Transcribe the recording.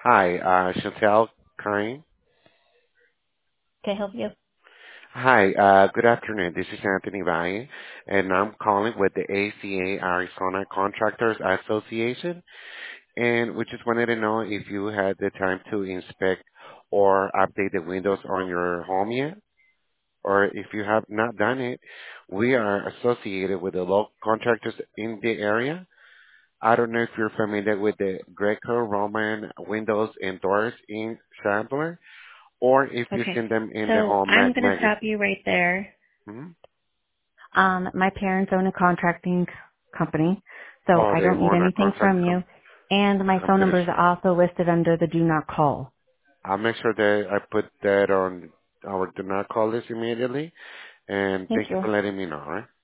Hi, Chantel Kine. Can I help you? Hi, good afternoon. This is Anthony Valle, and I'm calling with the ACA Arizona Contractors Association, and we just wanted to know if you had the time to inspect or update the windows on your home yet, or if you have not done it, we are associated with the local contractors in the area. I don't know if you're familiar with the Greco-Roman windows and doors in Chandler, or if you've Okay. seen them in the So home I'm going to magazine. stop you right there. Hmm. My parents own a contracting company, so Oh, I they don't need own a anything contract from you. And my phone company. number is also listed under the do not call. I'll make sure that I put that on our do not call list immediately. And Thank thank you you. for letting me know. All right.